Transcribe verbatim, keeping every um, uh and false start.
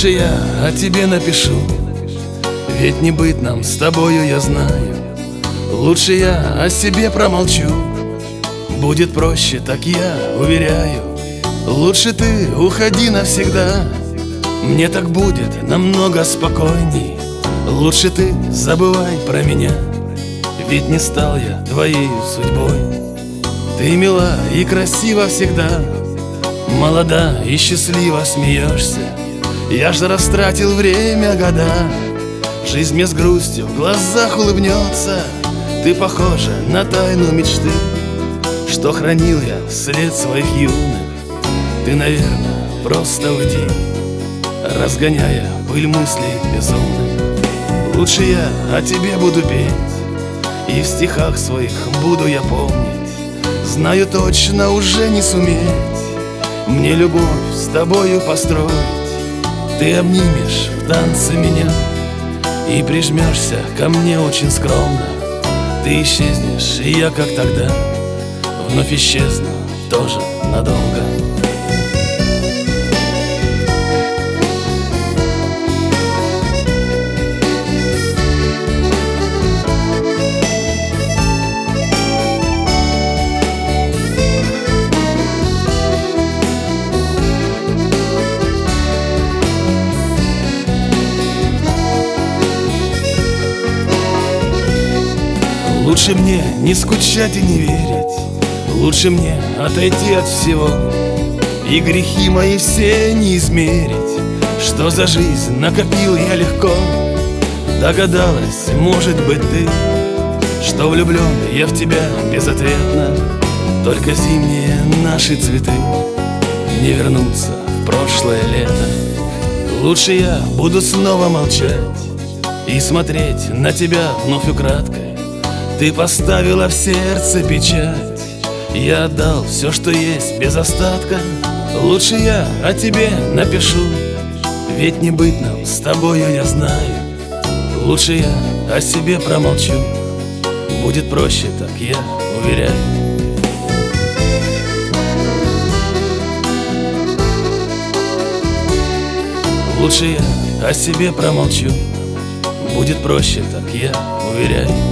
Лучше я о тебе напишу, ведь не быть нам с тобою, я знаю. Лучше я о себе промолчу, будет проще, так я уверяю. Лучше ты уходи навсегда, мне так будет намного спокойней. Лучше ты забывай про меня, ведь не стал я твоей судьбой. Ты мила и красива всегда, молода и счастливо смеешься. Я ж растратил время, года, жизнь мне с грустью в глазах улыбнется. Ты похожа на тайну мечты, что хранил я вслед своих юных. Ты, наверное, просто уйди, разгоняя пыль мыслей безумных. Лучше я о тебе буду петь, и в стихах своих буду я помнить. Знаю точно, уже не суметь мне любовь с тобою построить. Ты обнимешь в танце меня и прижмешься ко мне очень скромно. Ты исчезнешь, и я, как тогда, вновь исчезну тоже надолго. Лучше мне не скучать и не верить, лучше мне отойти от всего и грехи мои все не измерить. Что за жизнь накопил я легко, догадалась, может быть, ты, что влюблен я в тебя безответно. Только зимние наши цветы не вернутся в прошлое лето. Лучше я буду снова молчать и смотреть на тебя вновь украдкой. Ты поставила в сердце печать, я отдал все, что есть, без остатка. Лучше я о тебе напишу, ведь не быть нам с тобою, я знаю. Лучше я о себе промолчу, будет проще, так я уверяю. Лучше я о себе промолчу, будет проще, так я уверяю.